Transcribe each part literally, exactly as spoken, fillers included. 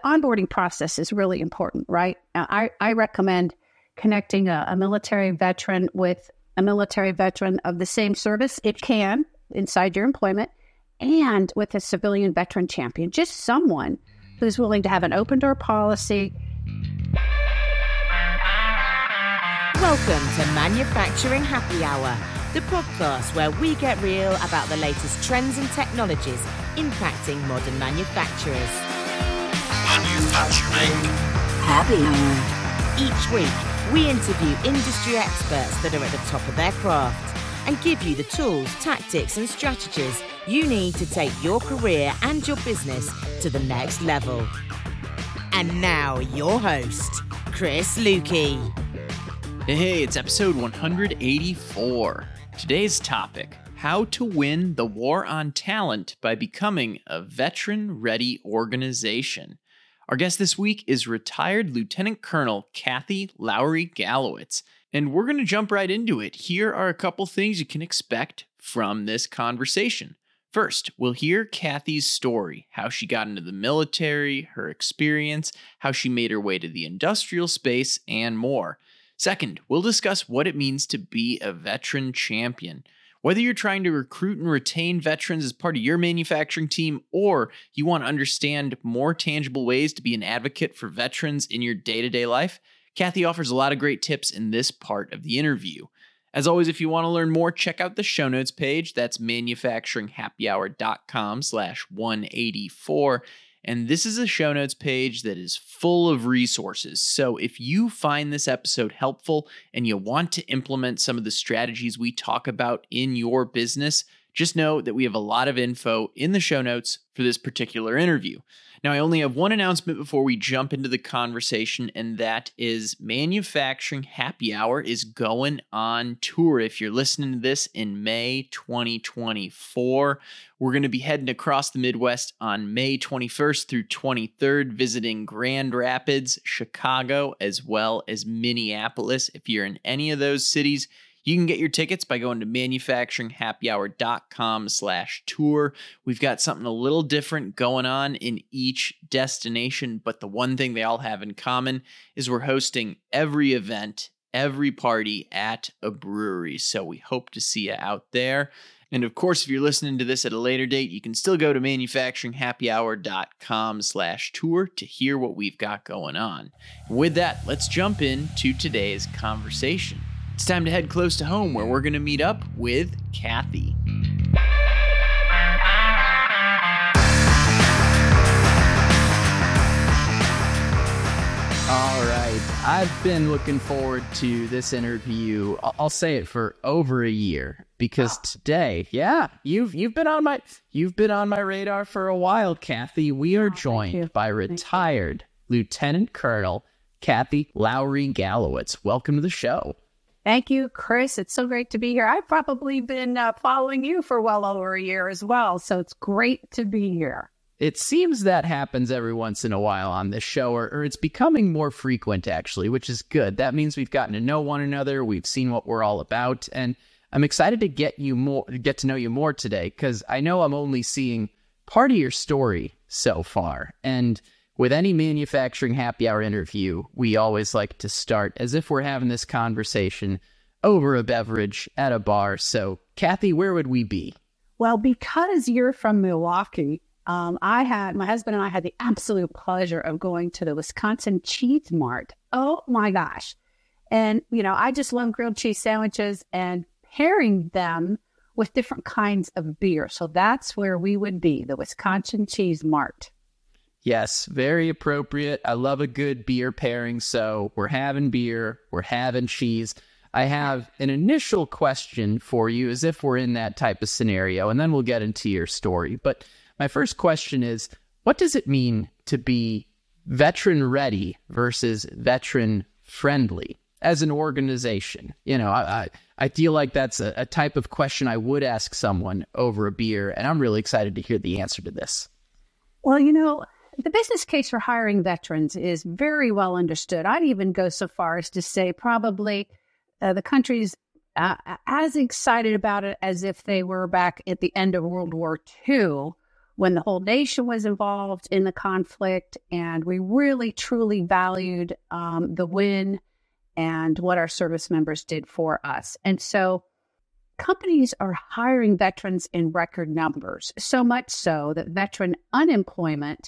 onboarding process is really important, right? Now, I, I recommend connecting a, a military veteran with a military veteran of the same service. It can, inside your employment, and with a civilian veteran champion, just someone who's willing to have an open door policy. Welcome to Manufacturing Happy Hour, the podcast where we get real about the latest trends and technologies impacting modern manufacturers. Manufacturing Happy Hour. Each week, we interview industry experts that are at the top of their craft and give you the tools, tactics, and strategies you need to take your career and your business to the next level. And now, your host, Chris Luecke. Hey, it's episode one hundred eighty-four. Today's topic, how to win the war on talent by becoming a veteran-ready organization. Our guest this week is retired Lieutenant Colonel Kathy Lowry-Gallowitz, and we're going to jump right into it. Here are a couple things you can expect from this conversation. First, we'll hear Kathy's story, how she got into the military, her experience, how she made her way to the industrial space, and more. Second, we'll discuss what it means to be a veteran champion. Whether you're trying to recruit and retain veterans as part of your manufacturing team, or you want to understand more tangible ways to be an advocate for veterans in your day-to-day life, Kathy offers a lot of great tips in this part of the interview. As always, if you want to learn more, check out the show notes page. That's manufacturinghappyhour.com slash 184. And this is a show notes page that is full of resources. So if you find this episode helpful and you want to implement some of the strategies we talk about in your business, just know that we have a lot of info in the show notes for this particular interview. Now, I only have one announcement before we jump into the conversation, and that is Manufacturing Happy Hour is going on tour. If you're listening to this in May twenty twenty-four, we're going to be heading across the Midwest on May twenty-first through twenty-third, visiting Grand Rapids, Chicago, as well as Minneapolis. If you're in any of those cities, you can get your tickets by going to manufacturinghappyhour.com slash tour. We've got something a little different going on in each destination, but the one thing they all have in common is we're hosting every event, every party at a brewery. So we hope to see you out there. And of course, if you're listening to this at a later date, you can still go to manufacturinghappyhour.com slash tour to hear what we've got going on. With that, let's jump into today's conversation. It's time to head close to home, where we're going to meet up with Kathy. All right. I've been looking forward to this interview. I'll say it for over a year, because today, yeah, you've you've been on my you've been on my radar for a while, Kathy. We are joined by retired Lieutenant Colonel Kathy Lowry-Gallowitz. Welcome to the show. Thank you, Chris. It's so great to be here. I've probably been uh, following you for well over a year as well, so it's great to be here. It seems that happens every once in a while on this show, or, or it's becoming more frequent, actually, which is good. That means we've gotten to know one another, we've seen what we're all about, and I'm excited to get you more, get to know you more today, because I know I'm only seeing part of your story so far, and with any manufacturing happy hour interview, we always like to start as if we're having this conversation over a beverage at a bar. So, Kathy, where would we be? Well, because you're from Milwaukee, um, I had, my husband and I had the absolute pleasure of going to the Wisconsin Cheese Mart. Oh my gosh. And, you know, I just love grilled cheese sandwiches and pairing them with different kinds of beer. So that's where we would be, the Wisconsin Cheese Mart. Yes, very appropriate. I love a good beer pairing. So we're having beer, we're having cheese. I have an initial question for you, as if we're in that type of scenario, and then we'll get into your story. But my first question is, what does it mean to be veteran ready versus veteran friendly as an organization? You know, I I, I feel like that's a, a type of question I would ask someone over a beer, and I'm really excited to hear the answer to this. Well, you know, the business case for hiring veterans is very well understood. I'd even go so far as to say probably uh, the country's uh, as excited about it as if they were back at the end of World War Two, when the whole nation was involved in the conflict, and we really, truly valued um, the win and what our service members did for us. And so companies are hiring veterans in record numbers, so much so that veteran unemployment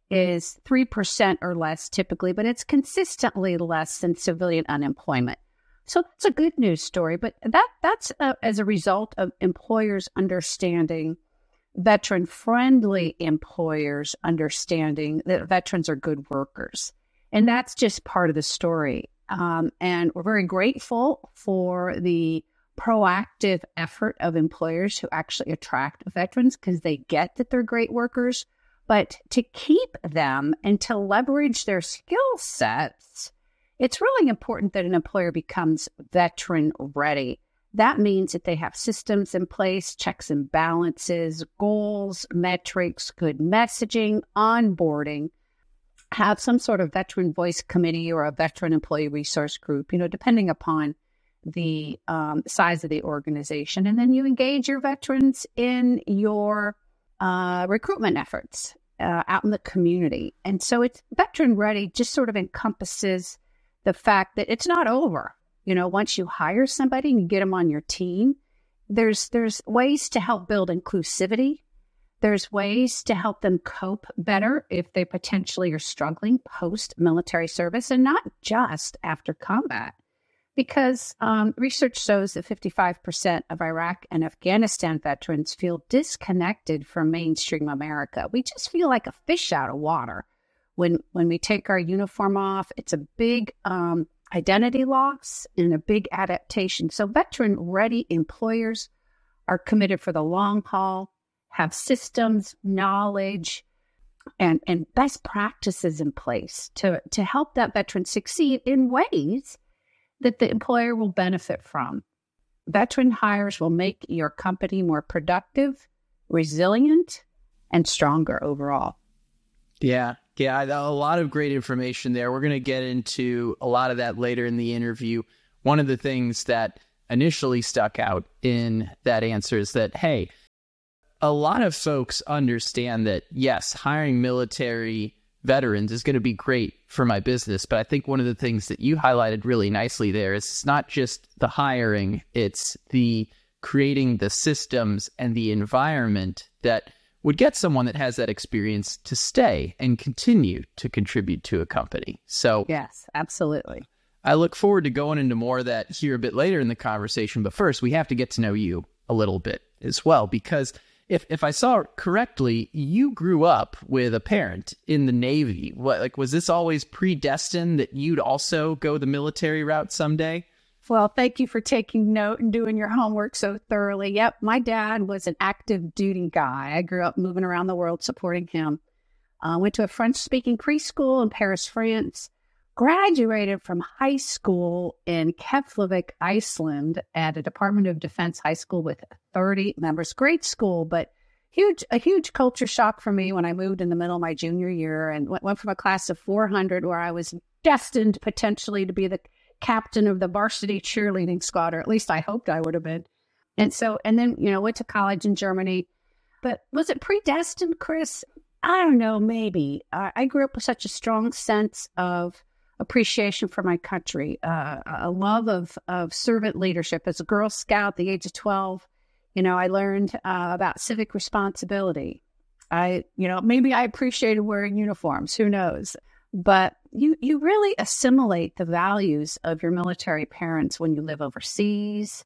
is three percent or less typically, but it's consistently less than civilian unemployment. So that's a good news story, but that that's uh, as a result of employers understanding, veteran-friendly employers understanding that veterans are good workers. And that's just part of the story. Um, and we're very grateful for the proactive effort of employers who actually attract veterans because they get that they're great workers. But to keep them and to leverage their skill sets, it's really important that an employer becomes veteran ready. That means that they have systems in place, checks and balances, goals, metrics, good messaging, onboarding, have some sort of veteran voice committee or a veteran employee resource group, you know, depending upon the um, size of the organization. And then you engage your veterans in your uh, recruitment efforts uh, out in the community. And so it's veteran ready just sort of encompasses the fact that it's not over. You know, once you hire somebody and you get them on your team, there's there's ways to help build inclusivity. There's ways to help them cope better if they potentially are struggling post-military service, and not just after combat. Because um, research shows that fifty-five percent of Iraq and Afghanistan veterans feel disconnected from mainstream America. We just feel like a fish out of water when when we take our uniform off. It's a big um, identity loss and a big adaptation. So veteran-ready employers are committed for the long haul, have systems, knowledge, and, and best practices in place to, to help that veteran succeed in ways that the employer will benefit from. Veteran hires will make your company more productive, resilient, and stronger overall. Yeah, yeah, a lot of great information there. We're going to get into a lot of that later in the interview. One of the things that initially stuck out in that answer is that, hey, a lot of folks understand that, yes, hiring military veterans is going to be great for my business. But I think one of the things that you highlighted really nicely there is it's not just the hiring, it's the creating the systems and the environment that would get someone that has that experience to stay and continue to contribute to a company. So yes, absolutely. I look forward to going into more of that here a bit later in the conversation. But first, we have to get to know you a little bit as well, because If if I saw correctly, you grew up with a parent in the Navy. What, like, was this always predestined that you'd also go the military route someday? Well, thank you for taking note and doing your homework so thoroughly. Yep, my dad was an active duty guy. I grew up moving around the world supporting him. Uh, went to a French-speaking preschool in Paris, France. Graduated from high school in Keflavik, Iceland, at a Department of Defense high school with thirty members. Great school, but huge a huge culture shock for me when I moved in the middle of my junior year and went, went from a class of four hundred where I was destined potentially to be the captain of the varsity cheerleading squad, or at least I hoped I would have been. And so, and then, you know, went to college in Germany. But was it predestined, Chris? I don't know, maybe. Uh, I grew up with such a strong sense of appreciation for my country, uh, a love of, of servant leadership. As a Girl Scout at the age of twelve, you know, I learned uh, about civic responsibility. I, you know, maybe I appreciated wearing uniforms, who knows? But you, you really assimilate the values of your military parents when you live overseas.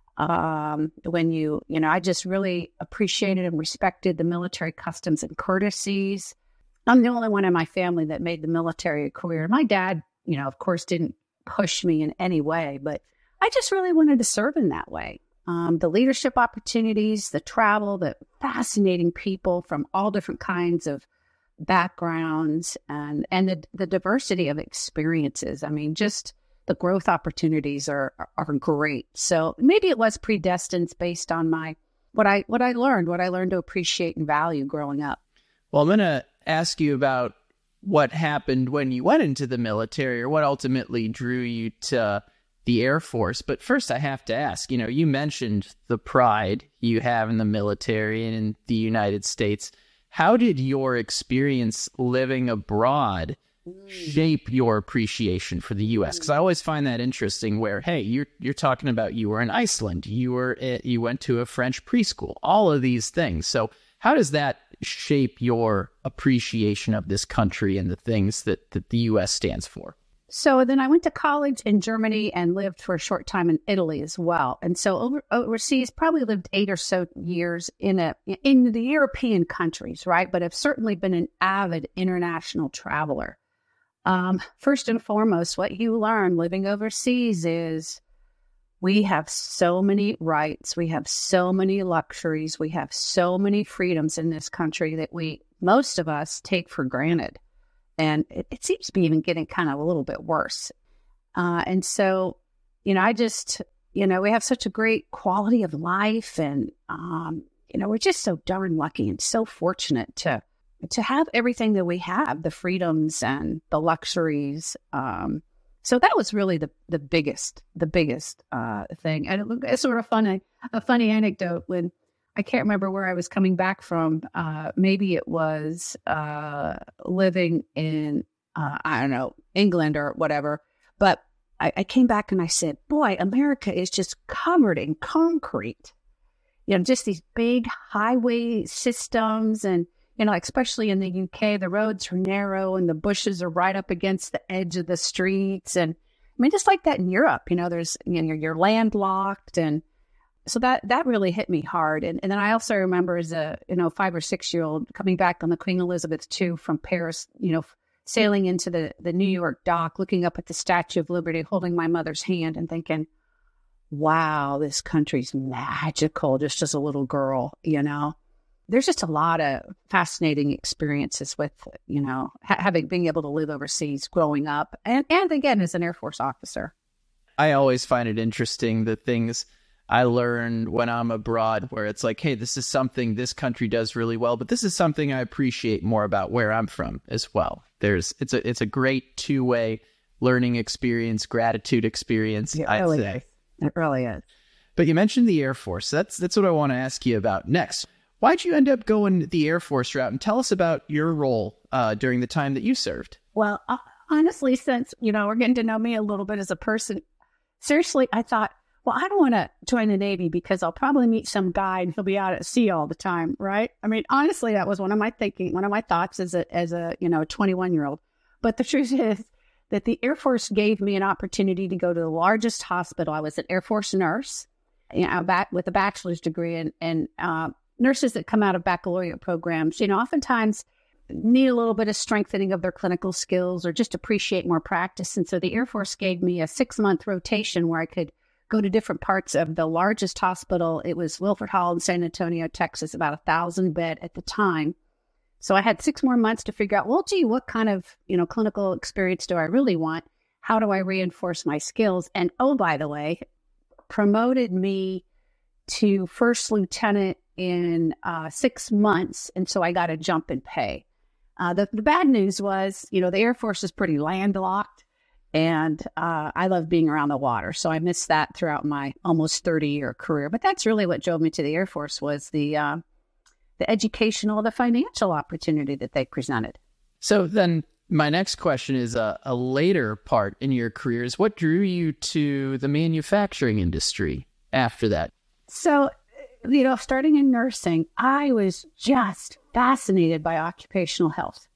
Um, when you, you know, I just really appreciated and respected the military customs and courtesies. I'm the only one in my family that made the military a career. My dad, you know, of course, didn't push me in any way, but I just really wanted to serve in that way. Um, the leadership opportunities, the travel, the fascinating people from all different kinds of backgrounds, and and the, the diversity of experiences. I mean, just the growth opportunities are, are are great. So maybe it was predestined based on my what I what I learned, what I learned to appreciate and value growing up. Well, I'm going to ask you about what happened when you went into the military, or what ultimately drew you to the Air Force. But first, I have to ask, you know, you mentioned the pride you have in the military and in the United States. How did your experience living abroad shape your appreciation for the U S? Because I always find that interesting where, hey, you're you're talking about you were in Iceland, you were at, you went to a French preschool, all of these things. So how does that shape your appreciation of this country and the things that, that the U S stands for? So then I went to college in Germany and lived for a short time in Italy as well. And so over, overseas, probably lived eight or so years in a in the European countries, right? But I've certainly been an avid international traveler. Um, first and foremost, what you learn living overseas is we have so many rights, we have so many luxuries, we have so many freedoms in this country that we, most of us, take for granted. And it, it seems to be even getting kind of a little bit worse. Uh, and so, you know, I just, you know, we have such a great quality of life and, um, you know, we're just so darn lucky and so fortunate to to have everything that we have, the freedoms and the luxuries. Um, so that was really the the biggest, the biggest uh, thing. And it, it's sort of funny, a funny anecdote when I can't remember where I was coming back from. Uh, maybe it was uh, living in, uh, I don't know, England or whatever. But I, I came back and I said, boy, America is just covered in concrete. You know, just these big highway systems and, you know, especially in the U K, the roads are narrow and the bushes are right up against the edge of the streets. And I mean, just like that in Europe, you know, there's, you know, you're landlocked. And so that, that really hit me hard. And, and then I also remember as a, you know, five or six year old coming back on the Queen Elizabeth the Second from Paris, you know, sailing into the, the New York dock, looking up at the Statue of Liberty, holding my mother's hand and thinking, wow, this country's magical, just as a little girl, you know. There's just a lot of fascinating experiences with, you know, ha- having, being able to live overseas growing up. And, and again, as an Air Force officer. I always find it interesting, the things I learn when I'm abroad, where it's like, hey, this is something this country does really well, but this is something I appreciate more about where I'm from as well. There's, it's a, it's a great two-way learning experience, gratitude experience, It I'd really say. is. It really is. But you mentioned the Air Force. That's, that's what I want to ask you about next. Why'd you end up going the Air Force route? And tell us about your role uh, during the time that you served. Well, uh, honestly, since, you know, we're getting to know me a little bit as a person, seriously, I thought, well, I don't want to join the Navy because I'll probably meet some guy and he'll be out at sea all the time, right? I mean, honestly, that was one of my thinking, one of my thoughts as a, as a, you know, twenty-one-year-old. But the truth is that the Air Force gave me an opportunity to go to the largest hospital. I was an Air Force nurse, you know, back with a bachelor's degree, and, and uh, nurses that come out of baccalaureate programs, you know, oftentimes need a little bit of strengthening of their clinical skills or just appreciate more practice. And so the Air Force gave me a six-month rotation where I could go to different parts of the largest hospital. It was Wilford Hall in San Antonio, Texas, about a thousand bed at the time. So I had six more months to figure out, well, gee, what kind of, you know, clinical experience do I really want? How do I reinforce my skills? And oh, by the way, promoted me to first lieutenant in uh, six months. And so I got a jump in pay. Uh, the, the bad news was, you know, the Air Force is pretty landlocked. And uh, I love being around the water. So I missed that throughout my almost thirty-year career. But that's really what drove me to the Air Force was the uh, the educational, the financial opportunity that they presented. So then my next question is a, a later part in your career is what drew you to the manufacturing industry after that? So, you know, starting in nursing, I was just fascinated by occupational health.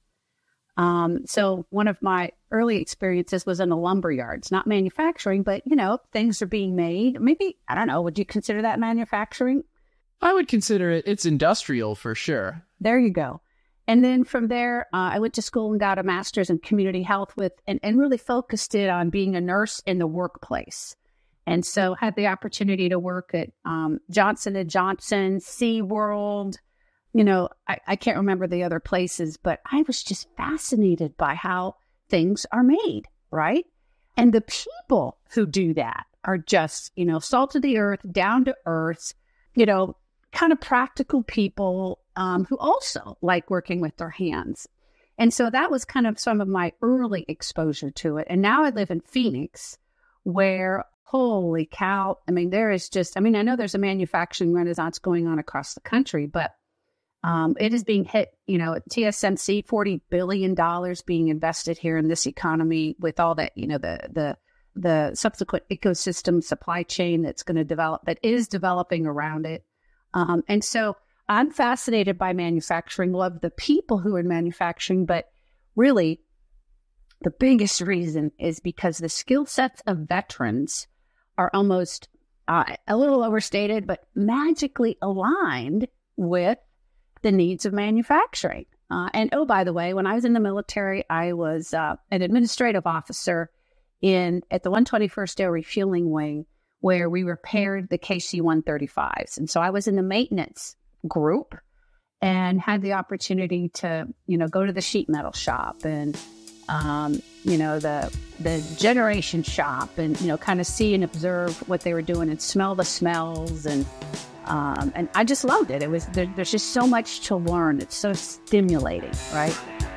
Um, so one of my early experiences was in the lumber yards, not manufacturing, but, you know, things are being made. Maybe, I don't know, would you consider that manufacturing? I would consider it, it's industrial for sure. There you go. And then from there, uh, I went to school and got a master's in community health with, and, and really focused it on being a nurse in the workplace. And so had the opportunity to work at um, Johnson and Johnson, SeaWorld. You know, I, I can't remember the other places, but I was just fascinated by how things are made, right? And the people who do that are just, you know, salt of the earth, down to earth, you know, kind of practical people um, who also like working with their hands. And so that was kind of some of my early exposure to it. And now I live in Phoenix, where, holy cow, I mean, there is just, I mean, I know there's a manufacturing renaissance going on across the country, but Um, it is being hit, you know, T S M C, forty billion dollars being invested here in this economy with all that, you know, the the the subsequent ecosystem supply chain that's going to develop, that is developing around it. Um, and so I'm fascinated by manufacturing, love the people who are in manufacturing, but really the biggest reason is because the skill sets of veterans are almost uh, a little overstated, but magically aligned with the needs of manufacturing. Uh, and oh, by the way, when I was in the military, I was uh, an administrative officer in at the one twenty-first Air Refueling Wing, where we repaired the K C one thirty-fives. And so I was in the maintenance group and had the opportunity to, you know, go to the sheet metal shop and, um, you know, the the generation shop and, you know, kind of see and observe what they were doing and smell the smells. And um, and I just loved it. It was there, there's just so much to learn. It's so stimulating, right?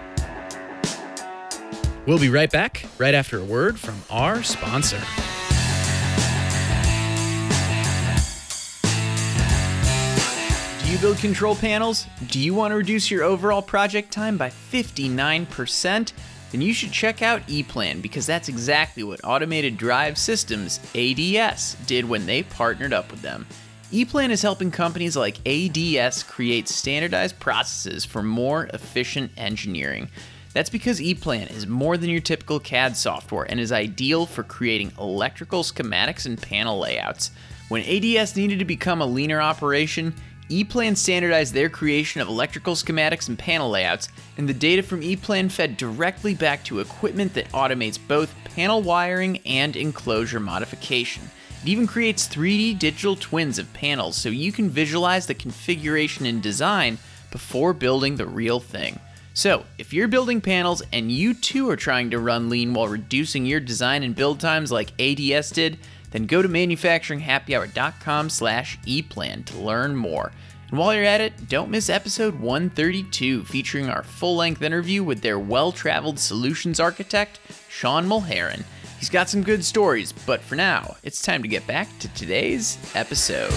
We'll be right back, right after a word from our sponsor. Do you build control panels? Do you want to reduce your overall project time by fifty-nine percent? Then you should check out ePlan, because that's exactly what Automated Drive Systems, A D S, did when they partnered up with them. ePlan is helping companies like A D S create standardized processes for more efficient engineering. That's because ePlan is more than your typical C A D software and is ideal for creating electrical schematics and panel layouts. When A D S needed to become a leaner operation, ePlan standardized their creation of electrical schematics and panel layouts, and the data from ePlan fed directly back to equipment that automates both panel wiring and enclosure modification. It even creates three D digital twins of panels so you can visualize the configuration and design before building the real thing. So, if you're building panels and you too are trying to run lean while reducing your design and build times like A D S did, then go to manufacturing happy hour dot com slash ePlan to learn more. And while you're at it, don't miss episode one thirty-two, featuring our full-length interview with their well-traveled solutions architect, Sean Mulherin. He's got some good stories, but for now, it's time to get back to today's episode.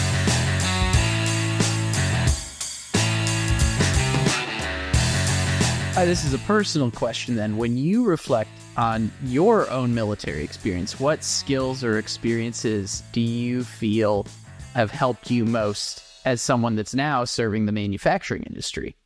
Uh, this is a personal question then. When you reflect on your own military experience, what skills or experiences do you feel have helped you most as someone that's now serving the manufacturing industry?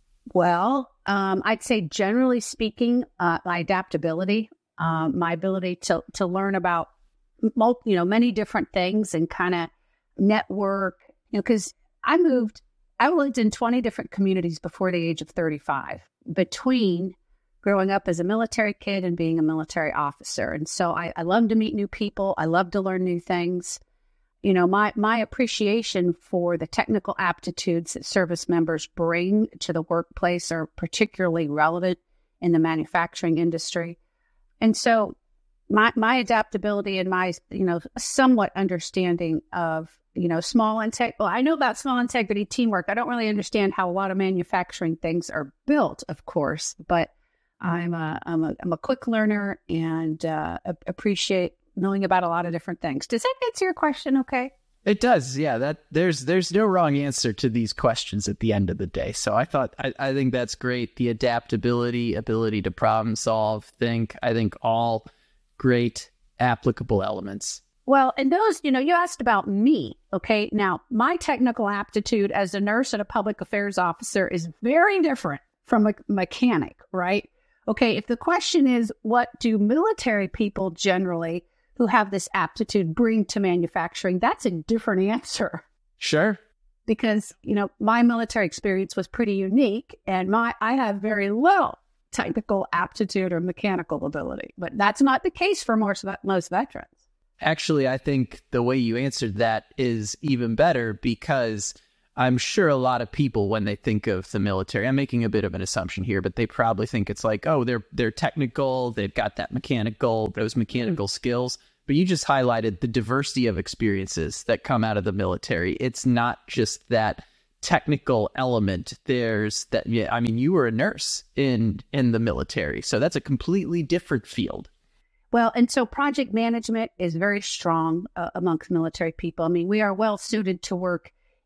Well, um, I'd say generally speaking, uh, my adaptability, uh, my ability to to learn about, mul- you know, many different things and kind of network, you know, because I moved, I lived in twenty different communities before the age of thirty-five, between growing up as a military kid and being a military officer. And so I, I love to meet new people. I love to learn new things. You know, my, my appreciation for the technical aptitudes that service members bring to the workplace are particularly relevant in the manufacturing industry. And so my, my adaptability and my, you know, somewhat understanding of, you know, small integ- well, I know about small integrity teamwork. I don't really understand how a lot of manufacturing things are built, of course, but I'm a, I'm a, I'm a quick learner and uh, appreciate knowing about a lot of different things. Does that answer your question okay? It does, yeah. That there's there's no wrong answer to these questions at the end of the day. So I thought I, I think that's great. The adaptability, ability to problem solve, think, I think all great applicable elements. Well, and those, you know, you asked about me, okay? Now, my technical aptitude as a nurse and a public affairs officer is very different from a mechanic, right? Okay, if the question is, what do military people generally who have this aptitude bring to manufacturing, that's a different answer. Sure. Because, you know, my military experience was pretty unique, and my I have very little technical aptitude or mechanical ability, but that's not the case for most, most veterans. Actually, I think the way you answered that is even better, because I'm sure a lot of people, when they think of the military, I'm making a bit of an assumption here, but they probably think it's like, oh, they're they're technical, they've got that mechanical, those mechanical mm-hmm. skills. But you just highlighted the diversity of experiences that come out of the military. It's not just that technical element. There's that. Yeah, I mean, you were a nurse in in the military, so that's a completely different field. Well, and so project management is very strong uh, amongst military people. I mean, we are well suited to work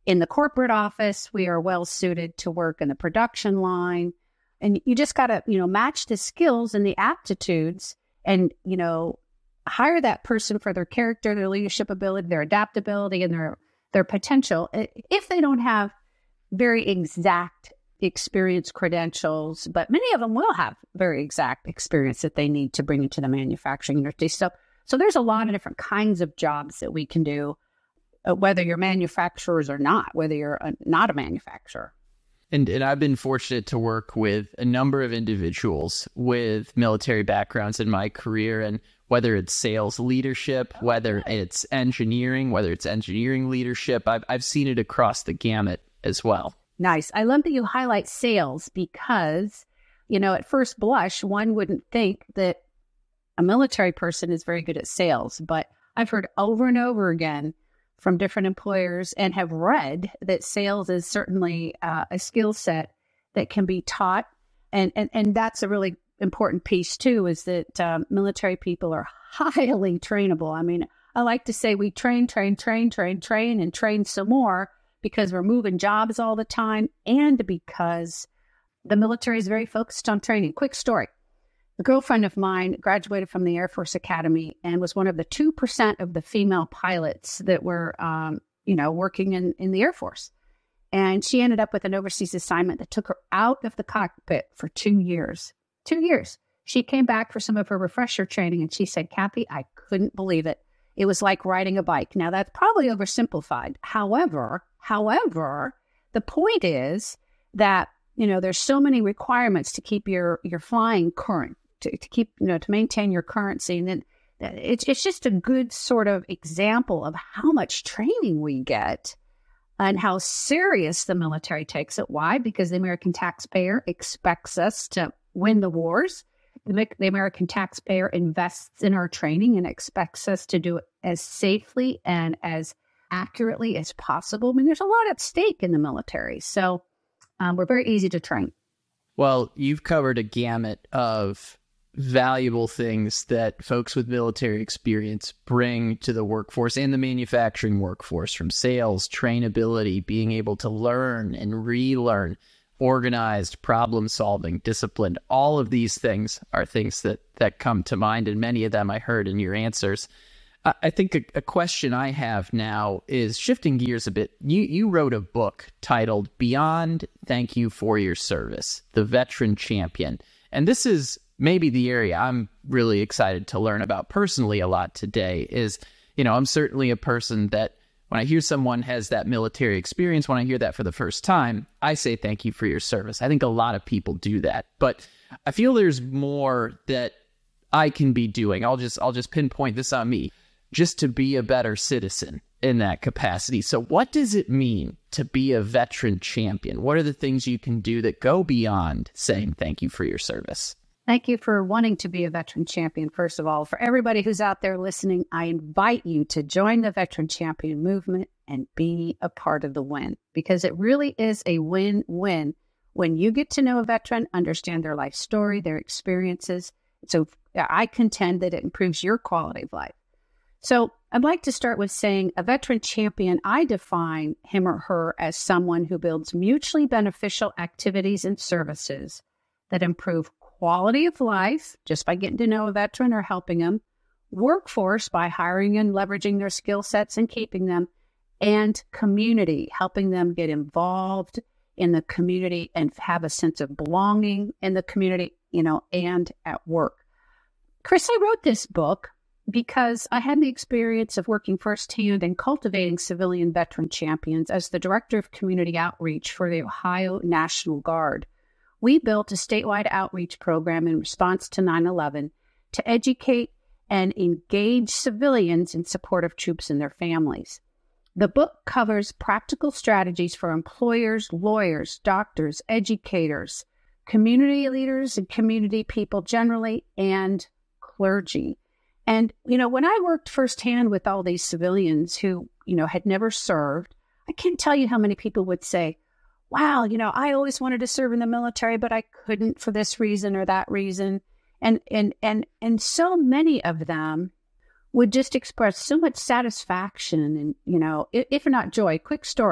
in the corporate office. We are well suited to work in the production line. And you just got to, you know, match the skills and the aptitudes and, you know, hire that person for their character, their leadership ability, their adaptability, and their, their potential. If they don't have very exact experience credentials, but many of them will have very exact experience that they need to bring into the manufacturing industry. So, so there's a lot of different kinds of jobs that we can do, uh, whether you're manufacturers or not, whether you're a, not a manufacturer. And, and I've been fortunate to work with a number of individuals with military backgrounds in my career, and whether it's sales leadership, whether it's engineering, whether it's engineering leadership, I've I've seen it across the gamut as well. Nice. I love that you highlight sales because, you know, at first blush, one wouldn't think that a military person is very good at sales. But I've heard over and over again from different employers and have read that sales is certainly uh, a skill set that can be taught. And, and, and that's a really important piece, too, is that um, military people are highly trainable. I mean, I like to say we train, train, train, train, train, and train some more, because we're moving jobs all the time and because the military is very focused on training. Quick story. A girlfriend of mine graduated from the Air Force Academy and was one of the two percent of the female pilots that were, um, you know, working in, in the Air Force. And she ended up with an overseas assignment that took her out of the cockpit for two years. Two years. She came back for some of her refresher training and she said, Kathy, I couldn't believe it. It was like riding a bike. Now, that's probably oversimplified. However, however, the point is that, you know, there's so many requirements to keep your, your flying current, to, to keep, you know, to maintain your currency. And then it's, it's just a good sort of example of how much training we get and how serious the military takes it. Why? Because the American taxpayer expects us to win the wars. The, the American taxpayer invests in our training and expects us to do it as safely and as accurately as possible. I mean, there's a lot at stake in the military. So um, we're very easy to train. Well, you've covered a gamut of valuable things that folks with military experience bring to the workforce and the manufacturing workforce, from sales, trainability, being able to learn and relearn, organized, problem-solving, disciplined. All of these things are things that, that come to mind, and many of them I heard in your answers. I, I think a, a question I have now is shifting gears a bit. You, you wrote a book titled Beyond Thank You for Your Service, The Veteran Champion. And this is maybe the area I'm really excited to learn about personally a lot today. Is, you know, I'm certainly a person that when I hear someone has that military experience, when I hear that for the first time, I say thank you for your service. I think a lot of people do that, but I feel there's more that I can be doing. I'll just I'll just pinpoint this on me, just to be a better citizen in that capacity. So what does it mean to be a veteran champion? What are the things you can do that go beyond saying thank you for your service? Thank you for wanting to be a veteran champion, first of all. For everybody who's out there listening, I invite you to join the Veteran Champion movement and be a part of the win, because it really is a win-win when you get to know a veteran, understand their life story, their experiences. So I contend that it improves your quality of life. So I'd like to start with saying a veteran champion, I define him or her as someone who builds mutually beneficial activities and services that improve quality of life just by getting to know a veteran or helping them, workforce by hiring and leveraging their skill sets and keeping them, and community, helping them get involved in the community and have a sense of belonging in the community, you know, and at work. Chris, I wrote this book because I had the experience of working firsthand in cultivating civilian veteran champions as the director of community outreach for the Ohio National Guard. We built a statewide outreach program in response to nine eleven to educate and engage civilians in support of troops and their families. The book covers practical strategies for employers, lawyers, doctors, educators, community leaders, and community people generally, and clergy. And, you know, when I worked firsthand with all these civilians who, you know, had never served, I can't tell you how many people would say, wow, you know, I always wanted to serve in the military, but I couldn't for this reason or that reason. And and and and so many of them would just express so much satisfaction and, you know, if, if not joy. Quick story.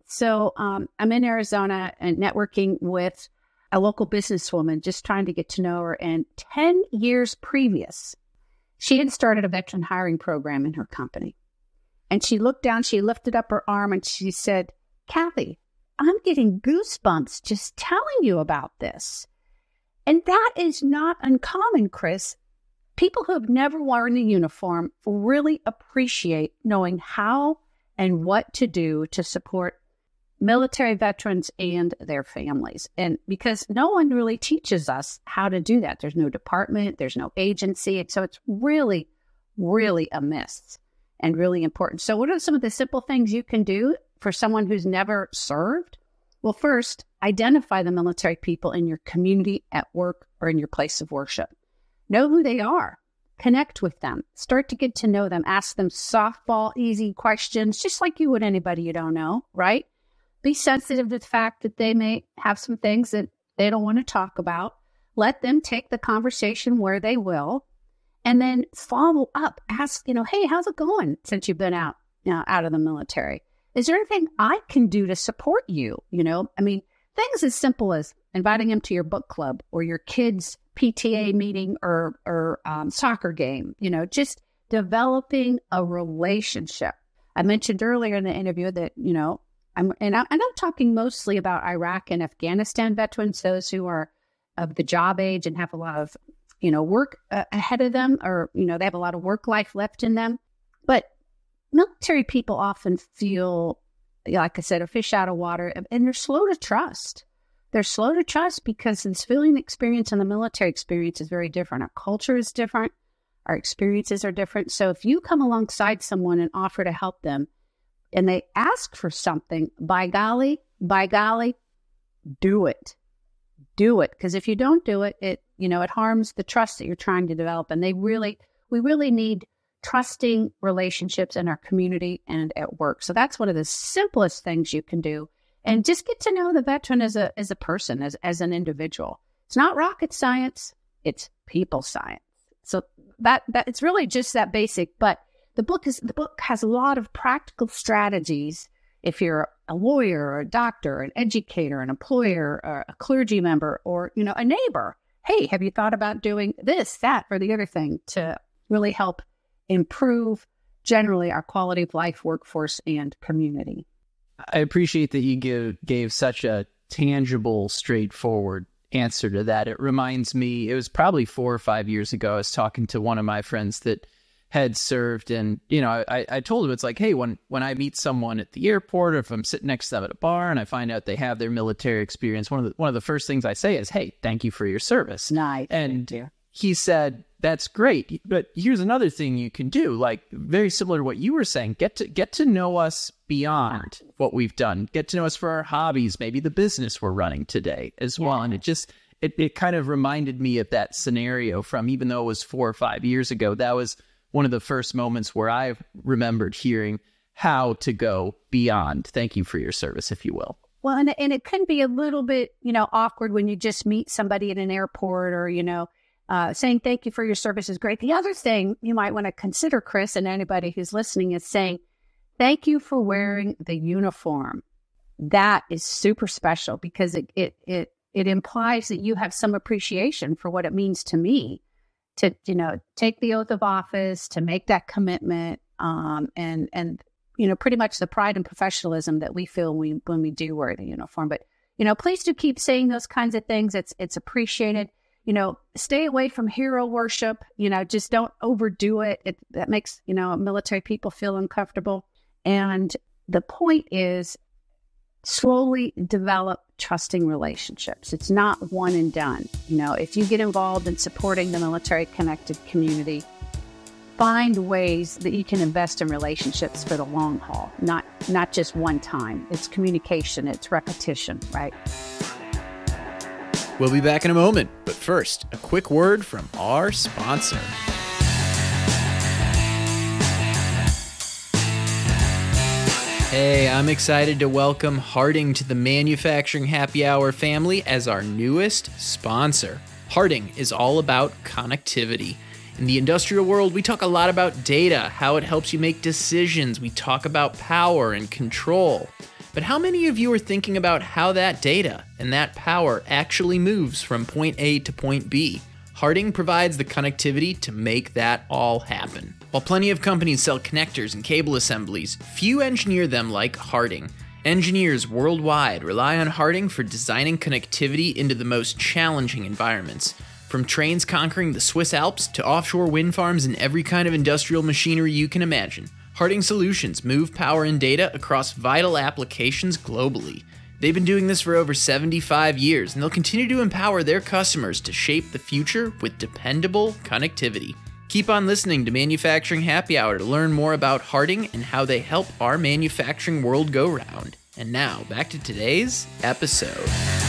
So um, I'm in Arizona and networking with a local businesswoman, just trying to get to know her. And ten years previous, she had started a veteran hiring program in her company. And she looked down, she lifted up her arm and she said, Kathy, I'm getting goosebumps just telling you about this. And that is not uncommon, Chris. People who have never worn a uniform really appreciate knowing how and what to do to support military veterans and their families. And because no one really teaches us how to do that. There's no department, there's no agency. And so it's really, really a miss and really important. So what are some of the simple things you can do for someone who's never served? Well, first, identify the military people in your community, at work, or in your place of worship. Know who they are. Connect with them. Start to get to know them. Ask them softball, easy questions, just like you would anybody you don't know, right? Be sensitive to the fact that they may have some things that they don't want to talk about. Let them take the conversation where they will. And then follow up. Ask, you know, hey, how's it going since you've been out, you know, out of the military? Is there anything I can do to support you? You know, I mean, things as simple as inviting them to your book club or your kids' P T A meeting or or um, soccer game. You know, just developing a relationship. I mentioned earlier in the interview that, you know, I'm and, I, and I'm talking mostly about Iraq and Afghanistan veterans, those who are of the job age and have a lot of, you know, work uh, ahead of them, or, you know, they have a lot of work life left in them. But military people often feel, like I said, a fish out of water, and they're slow to trust. They're slow to trust because the civilian experience and the military experience is very different. Our culture is different. Our experiences are different. So if you come alongside someone and offer to help them and they ask for something, by golly, by golly, do it. Do it. Because if you don't do it, it, you know, it harms the trust that you're trying to develop. And they really, we really need trusting relationships in our community and at work. So that's one of the simplest things you can do. And just get to know the veteran as a as a person, as, as an individual. It's not rocket science, it's people science. So that that it's really just that basic. But the book is the book has a lot of practical strategies. If you're a lawyer or a doctor, an educator, an employer, or a clergy member, or, you know, a neighbor. Hey, have you thought about doing this, that, or the other thing to really help improve generally our quality of life, workforce, and community? I appreciate that you give, gave such a tangible, straightforward answer to that. It reminds me, it was probably four or five years ago, I was talking to one of my friends that had served, and, you know, I, I told him, it's like, hey, when, when I meet someone at the airport, or if I'm sitting next to them at a bar and I find out they have their military experience, one of the, one of the first things I say is, hey, thank you for your service. Nice. And he said, that's great, but here's another thing you can do, like very similar to what you were saying. Get to get to know us beyond what we've done. Get to know us for our hobbies, maybe the business we're running today as yeah. well. And it just, it, it kind of reminded me of that scenario from, even though it was four or five years ago, that was one of the first moments where I remembered hearing how to go beyond. Thank you for your service, if you will. Well, and, and it can be a little bit, you know, awkward when you just meet somebody at an airport, or, you know, Uh, saying thank you for your service is great. The other thing you might want to consider, Chris, and anybody who's listening, is saying thank you for wearing the uniform. That is super special, because it it it it implies that you have some appreciation for what it means to me to, you know, take the oath of office, to make that commitment, um, and and you know, pretty much the pride and professionalism that we feel we, when we do wear the uniform. But, you know, please do keep saying those kinds of things. It's it's appreciated. You know, stay away from hero worship. You know, just don't overdo it. It that makes, you know, military people feel uncomfortable. And the point is, slowly develop trusting relationships. It's not one and done. You know, if you get involved in supporting the military connected community, find ways that you can invest in relationships for the long haul, not not just one time. It's communication, it's repetition, right? We'll be back in a moment, but first, a quick word from our sponsor. Hey, I'm excited to welcome Harding to the Manufacturing Happy Hour family as our newest sponsor. Harding is all about connectivity. In the industrial world, we talk a lot about data, how it helps you make decisions. We talk about power and control. But how many of you are thinking about how that data and that power actually moves from point A to point B? Harding provides the connectivity to make that all happen. While plenty of companies sell connectors and cable assemblies, few engineer them like Harding. Engineers worldwide rely on Harding for designing connectivity into the most challenging environments. From trains conquering the Swiss Alps to offshore wind farms and every kind of industrial machinery you can imagine, Harding Solutions move power and data across vital applications globally. They've been doing this for over seventy-five years, and they'll continue to empower their customers to shape the future with dependable connectivity. Keep on listening to Manufacturing Happy Hour to learn more about Harding and how they help our manufacturing world go round. And now, back to today's episode.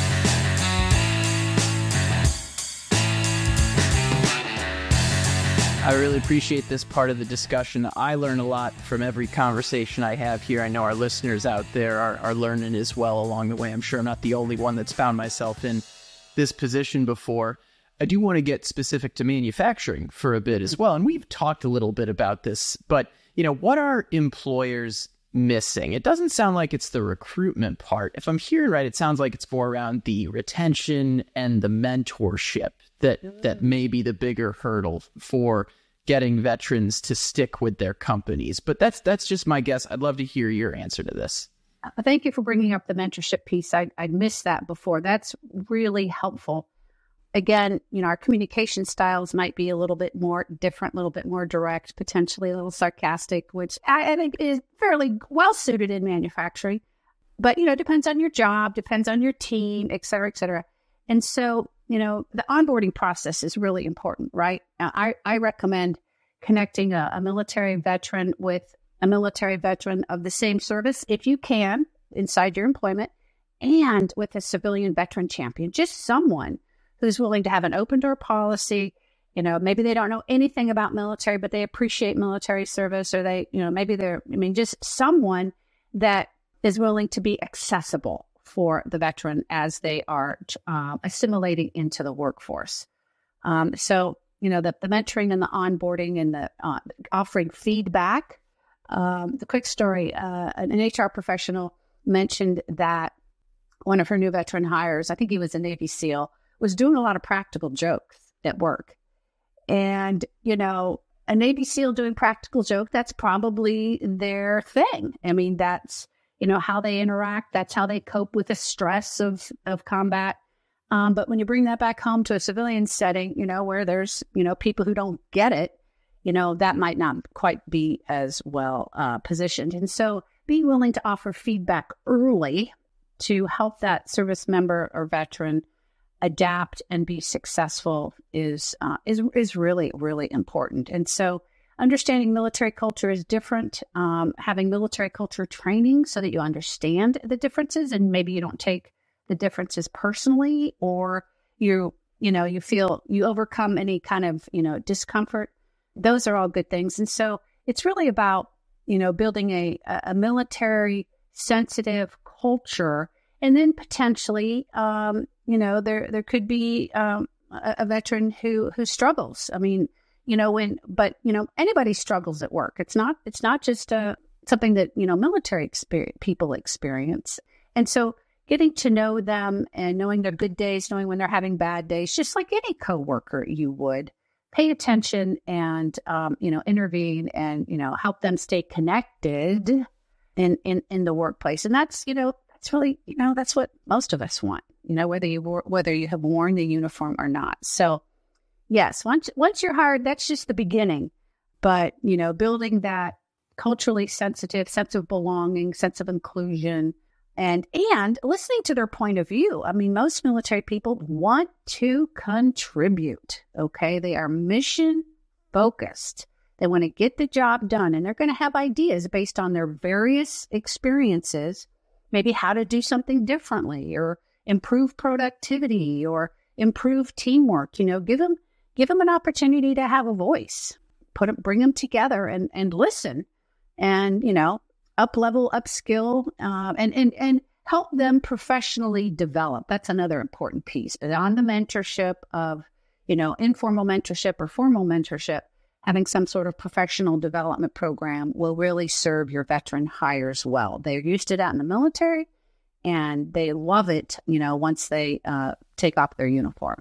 I really appreciate this part of the discussion. I learn a lot from every conversation I have here. I know our listeners out there are, are learning as well along the way. I'm sure I'm not the only one that's found myself in this position before. I do want to get specific to manufacturing for a bit as well. And we've talked a little bit about this, but you know, what are employers missing? It doesn't sound like it's the recruitment part. If I'm hearing right, it sounds like it's more around the retention and the mentorship that that may be the bigger hurdle for getting veterans to stick with their companies. But that's that's just my guess. I'd love to hear your answer to this. Thank you for bringing up the mentorship piece. I I missed that before. That's really helpful. Again, you know, our communication styles might be a little bit more different, a little bit more direct, potentially a little sarcastic, which I, I think is fairly well suited in manufacturing. But, you know, it depends on your job, depends on your team, et cetera, et cetera. And so, you know, the onboarding process is really important, right? Now, I, I recommend connecting a, a military veteran with a military veteran of the same service, if you can, inside your employment, and with a civilian veteran champion, just someone who's willing to have an open door policy. You know, maybe they don't know anything about military, but they appreciate military service, or they, you know, maybe they're, I mean, just someone that is willing to be accessible for the veteran as they are uh, assimilating into the workforce. Um, so, you know, the, the mentoring and the onboarding and the uh, offering feedback. Um, the quick story, uh, an H R professional mentioned that one of her new veteran hires, I think he was a Navy SEAL, was doing a lot of practical jokes at work. And, you know, a Navy SEAL doing practical joke, that's probably their thing. I mean, that's, you know, how they interact. That's how they cope with the stress of, of combat. Um, but when you bring that back home to a civilian setting, you know, where there's, you know, people who don't get it, you know, that might not quite be as well uh, positioned. And so being willing to offer feedback early to help that service member or veteran adapt and be successful is uh, is is really, really important. And so understanding military culture is different. Um, having military culture training so that you understand the differences, and maybe you don't take the differences personally, or you you know you feel you overcome any kind of you know discomfort. Those are all good things. And so it's really about you know building a a military sensitive culture. And then potentially, um, you know, there there could be um, a, a veteran who who struggles. I mean, you know, when but you know anybody struggles at work. It's not it's not just uh, something that you know military experience, people experience. And so, getting to know them and knowing their good days, knowing when they're having bad days, just like any coworker, you would pay attention and um, you know intervene and you know help them stay connected in in in the workplace. And that's you know. It's really, you know, that's what most of us want, you know, whether you whether you have worn the uniform or not. So, yes, once once you're hired, that's just the beginning. But, you know, building that culturally sensitive sense of belonging, sense of inclusion, and and listening to their point of view. I mean, most military people want to contribute. OK, they are mission focused. They want to get the job done, and they're going to have ideas based on their various experiences. Maybe how to do something differently, or improve productivity, or improve teamwork. You know, give them give them an opportunity to have a voice. Put them, bring them together, and and listen, and you know, up level, upskill, uh, and and and help them professionally develop. That's another important piece. But on the mentorship of you know informal mentorship or formal mentorship, having some sort of professional development program will really serve your veteran hires well. They're used to that in the military, and they love it, you know, once they uh, take off their uniform.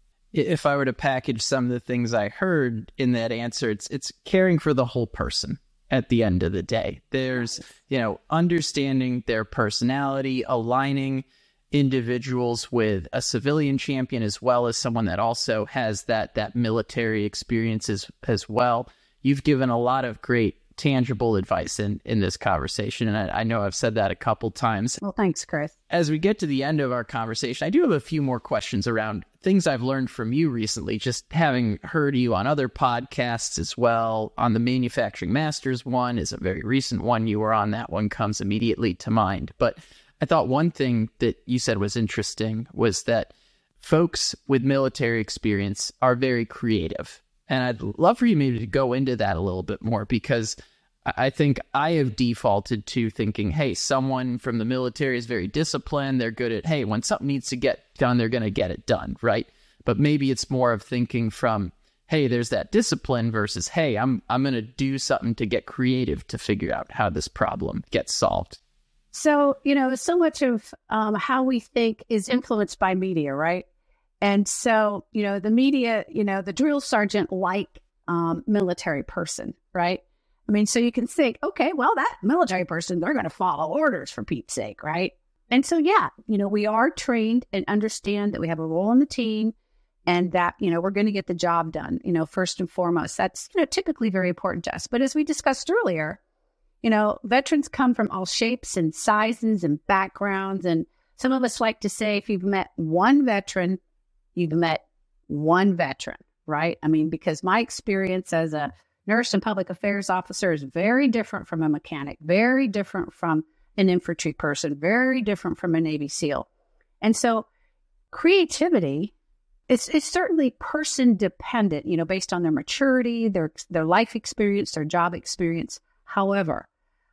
If I were to package some of the things I heard in that answer, it's it's caring for the whole person at the end of the day. There's, you know, understanding their personality, aligning individuals with a civilian champion as well as someone that also has that that military experience as, as well. You've given a lot of great tangible advice in, in this conversation, and I, I know I've said that a couple times. Well, thanks, Chris. As we get to the end of our conversation, I do have a few more questions around things I've learned from you recently, just having heard you on other podcasts as well. On the Manufacturing Masters one is a very recent one you were on. That one comes immediately to mind. But I thought one thing that you said was interesting was that folks with military experience are very creative. And I'd love for you maybe to go into that a little bit more, because I think I have defaulted to thinking, hey, someone from the military is very disciplined. They're good at, hey, when something needs to get done, they're going to get it done, right? But maybe it's more of thinking from, hey, there's that discipline versus, hey, I'm I'm going to do something to get creative to figure out how this problem gets solved. So, you know, so much of um, how we think is influenced by media, right? And so, you know, the media, you know, the drill sergeant like um, military person, right? I mean, so you can think, okay, well, that military person, they're going to follow orders for Pete's sake, right? And so, yeah, you know, we are trained and understand that we have a role in the team and that, you know, we're going to get the job done, you know, first and foremost. That's, you know, typically very important to us. But as we discussed earlier, you know, veterans come from all shapes and sizes and backgrounds. And some of us like to say, if you've met one veteran, you've met one veteran, right? I mean, because my experience as a nurse and public affairs officer is very different from a mechanic, very different from an infantry person, very different from a Navy SEAL. And so creativity is, is certainly person dependent, you know, based on their maturity, their, their life experience, their job experience. However,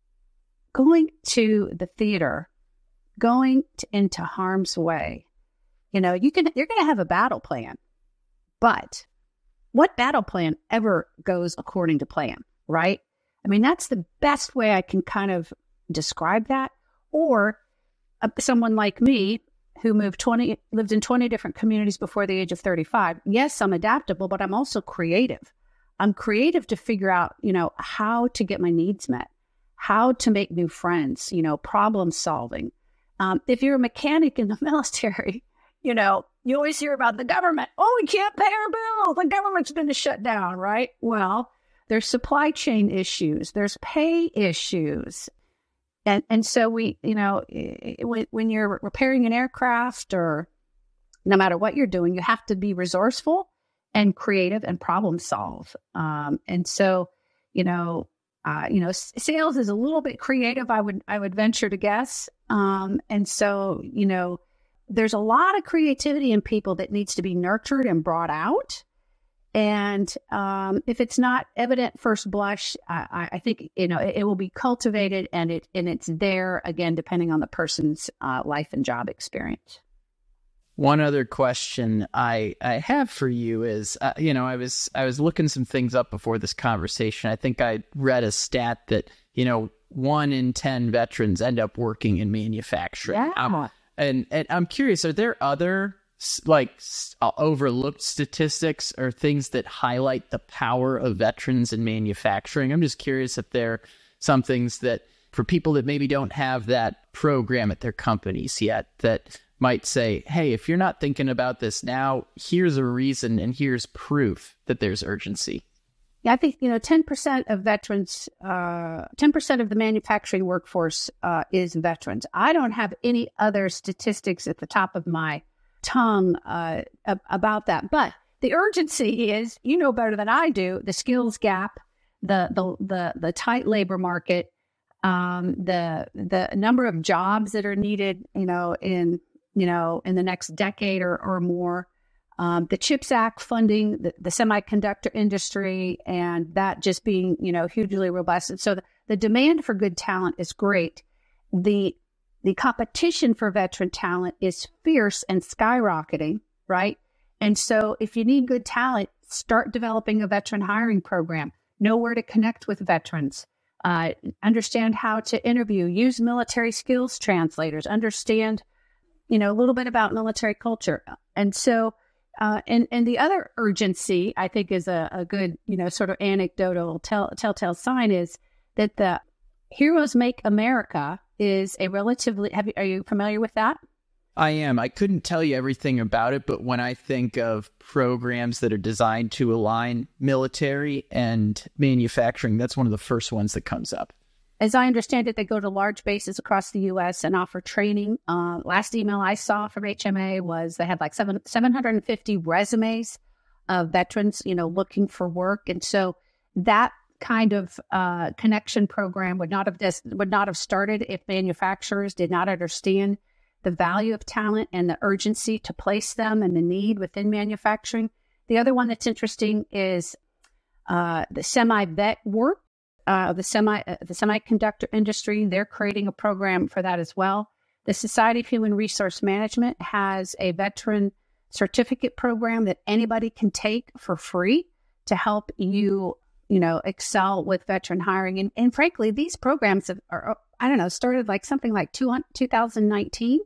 going to the theater, going to, into harm's way, you know, you can, you're going to have a battle plan, but what battle plan ever goes according to plan, right? I mean, that's the best way I can kind of describe that. Or uh, someone like me who moved twenty, lived in twenty different communities before the age of thirty-five. Yes, I'm adaptable, but I'm also creative. I'm creative to figure out, you know, how to get my needs met, how to make new friends, you know, problem solving. Um, if you're a mechanic in the military, you know, you always hear about the government. Oh, we can't pay our bills. The government's going to shut down, right? Well, there's supply chain issues. There's pay issues. And and so we, you know, when, when you're repairing an aircraft or no matter what you're doing, you have to be resourceful and creative and problem solve. Um, and so, you know, uh, you know, sales is a little bit creative, I would I would venture to guess. Um, and so, you know, there's a lot of creativity in people that needs to be nurtured and brought out. And um, if it's not evident first blush, I, I think, you know, it, it will be cultivated and it and it's there, again, depending on the person's uh, life and job experience. One other question I, I have for you is, uh, you know, I was I was looking some things up before this conversation. I think I read a stat that, you know, one in ten veterans end up working in manufacturing. Yeah. Um, and, and I'm curious, are there other like uh, overlooked statistics or things that highlight the power of veterans in manufacturing? I'm just curious if there are some things that for people that maybe don't have that program at their companies yet that might say, hey, if you're not thinking about this now, here's a reason and here's proof that there's urgency. Yeah, I think, you know, ten percent of veterans, uh, ten percent of the manufacturing workforce uh, is veterans. I don't have any other statistics at the top of my tongue uh, about that. But the urgency is, you know better than I do, the skills gap, the the the, the tight labor market, um, the the number of jobs that are needed, you know, in you know in the next decade or, or more, um, the CHIPS Act funding, the, the semiconductor industry, and that just being, you know, hugely robust. And so the, the demand for good talent is great. The The competition for veteran talent is fierce and skyrocketing, right? And so if you need good talent, start developing a veteran hiring program, know where to connect with veterans, uh, understand how to interview, use military skills translators, understand, you know, a little bit about military culture. And so, uh, and, and the other urgency, I think, is a, a good, you know, sort of anecdotal tell, telltale sign is that the Heroes Make America is a relatively, have you, are you familiar with that? I am. I couldn't tell you everything about it, but when I think of programs that are designed to align military and manufacturing, that's one of the first ones that comes up. As I understand it, they go to large bases across the U S and offer training. Uh, last email I saw from H M A was they had like seven, 750 resumes of veterans, you know, looking for work. And so that kind of uh, connection program would not have dis- would not have started if manufacturers did not understand the value of talent and the urgency to place them and the need within manufacturing. The other one that's interesting is uh, the semi-vet work, uh, the semi uh, the semiconductor industry. They're creating a program for that as well. The Society of Human Resource Management has a veteran certificate program that anybody can take for free to help you, you know, excel with veteran hiring. And, and frankly, these programs have, are, I don't know, started like something like two thousand nineteen.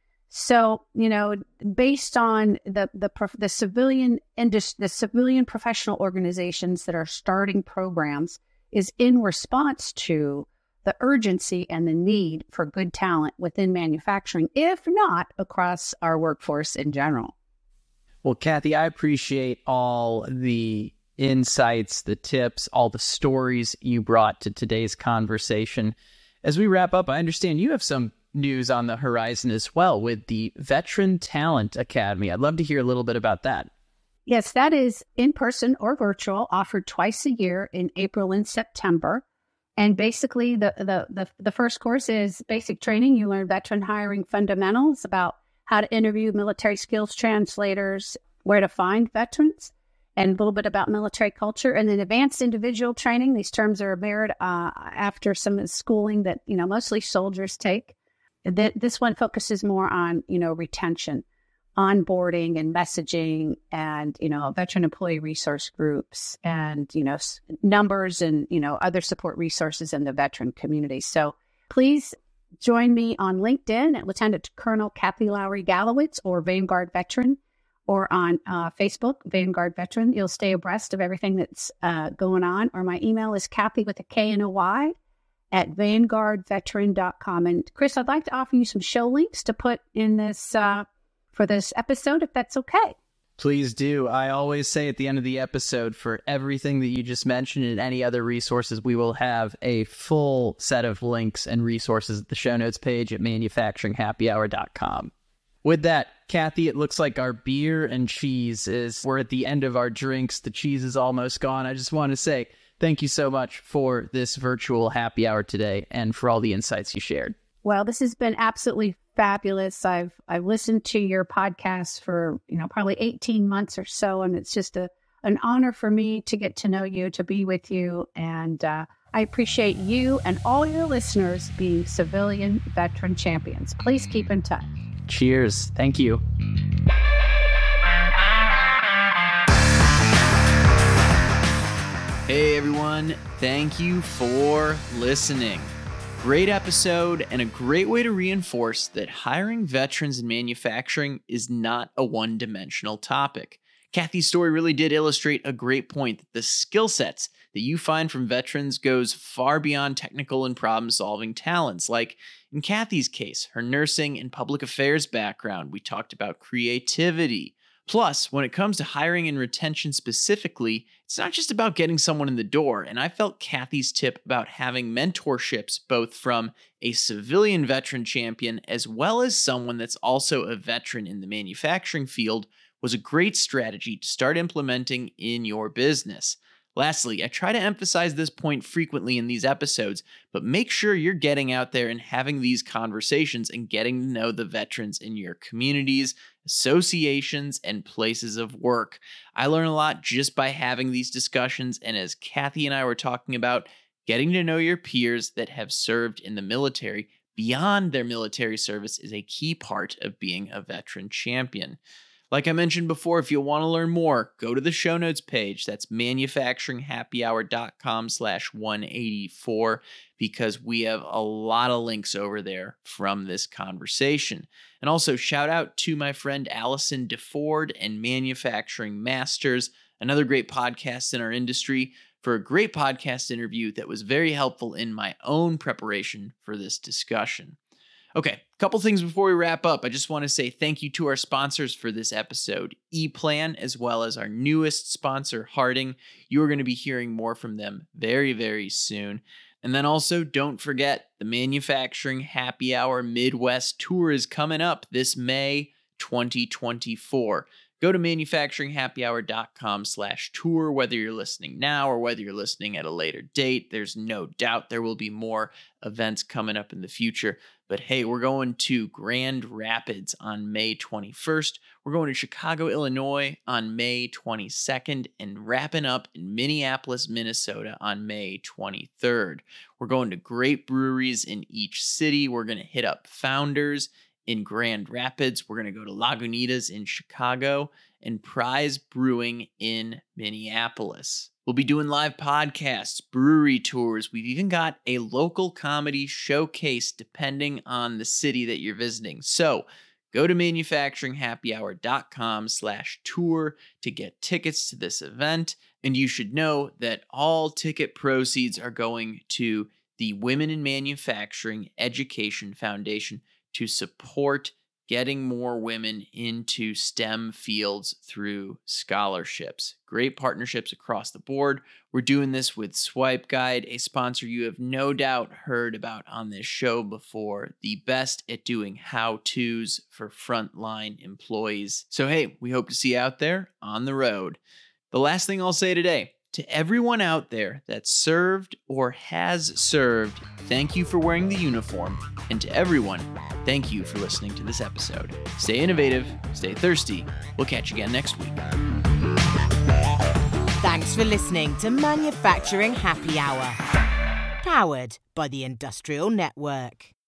So, you know, based on the the the civilian industry, the civilian professional organizations that are starting programs is in response to the urgency and the need for good talent within manufacturing, if not across our workforce in general. Well, Kathy, I appreciate all the insights, the tips, all the stories you brought to today's conversation. As we wrap up, I understand you have some news on the horizon as well with the Veteran Talent Academy. I'd love to hear a little bit about that. Yes, that is in person or virtual, offered twice a year in April and September. And basically, the, the, the, the first course is basic training. You learn veteran hiring fundamentals about how to interview military skills translators, where to find veterans, and a little bit about military culture. And then advanced individual training. These terms are mirrored uh, after some schooling that, you know, mostly soldiers take. That this one focuses more on, you know, retention, onboarding and messaging and, you know, veteran employee resource groups and, you know, s- numbers and, you know, other support resources in the veteran community. So please join me on LinkedIn at Lieutenant Colonel Kathy Lowry Gallowitz or Vanguard Veteran, or on uh, Facebook, Vanguard Veteran. You'll stay abreast of everything that's uh, going on. Or my email is Kathy with a K and a Y at vanguard veteran dot com. And Chris, I'd like to offer you some show links to put in this uh, for this episode, if that's okay. Please do. I always say at the end of the episode, for everything that you just mentioned and any other resources, we will have a full set of links and resources at the show notes page at manufacturing happy hour dot com. With that, Kathy, it looks like our beer and cheese is, we're at the end of our drinks. The cheese is almost gone. I just want to say thank you so much for this virtual happy hour today and for all the insights you shared. Well, this has been absolutely fabulous. I've I've listened to your podcast for, you know, probably eighteen months or so, and it's just a an honor for me to get to know you, to be with you, and uh, I appreciate you and all your listeners being civilian veteran champions. Please keep in touch. Cheers. Thank you. Hey everyone, thank you for listening. Great episode and a great way to reinforce that hiring veterans in manufacturing is not a one-dimensional topic. Kathy's story really did illustrate a great point that the skill sets that you find from veterans goes far beyond technical and problem-solving talents. Like in Kathy's case, her nursing and public affairs background, we talked about creativity. Plus, when it comes to hiring and retention specifically, it's not just about getting someone in the door, and I felt Kathy's tip about having mentorships both from a civilian veteran champion as well as someone that's also a veteran in the manufacturing field was a great strategy to start implementing in your business. Lastly, I try to emphasize this point frequently in these episodes, but make sure you're getting out there and having these conversations and getting to know the veterans in your communities, associations, and places of work. I learn a lot just by having these discussions, and as Kathy and I were talking about, getting to know your peers that have served in the military beyond their military service is a key part of being a veteran champion. Like I mentioned before, if you want to learn more, go to the show notes page. That's manufacturinghappyhour.com slash 184 because we have a lot of links over there from this conversation. And also shout out to my friend Allison DeFord and Manufacturing Masters, another great podcast in our industry, for a great podcast interview that was very helpful in my own preparation for this discussion. Okay, a couple things before we wrap up. I just want to say thank you to our sponsors for this episode, ePlan, as well as our newest sponsor, Harding. You're going to be hearing more from them very, very soon. And then also, don't forget, the Manufacturing Happy Hour Midwest Tour is coming up this May twenty twenty-four. Go to manufacturinghappyhour.com slash tour, whether you're listening now or whether you're listening at a later date. There's no doubt there will be more events coming up in the future. But hey, we're going to Grand Rapids on May twenty-first. We're going to Chicago, Illinois on May twenty-second and wrapping up in Minneapolis, Minnesota on May twenty-third. We're going to great breweries in each city. We're going to hit up Founders in Grand Rapids. We're going to go to Lagunitas in Chicago and Prize Brewing in Minneapolis. We'll be doing live podcasts, brewery tours. We've even got a local comedy showcase depending on the city that you're visiting. So go to manufacturinghappyhour.com slash tour to get tickets to this event. And you should know that all ticket proceeds are going to the Women in Manufacturing Education Foundation to support getting more women into STEM fields through scholarships. Great partnerships across the board. We're doing this with Swipe Guide, a sponsor you have no doubt heard about on this show before, the best at doing how-tos for frontline employees. So hey, we hope to see you out there on the road. The last thing I'll say today, to everyone out there that served or has served, thank you for wearing the uniform. And to everyone, thank you for listening to this episode. Stay innovative, stay thirsty. We'll catch you again next week. Thanks for listening to Manufacturing Happy Hour, powered by the Industrial Network.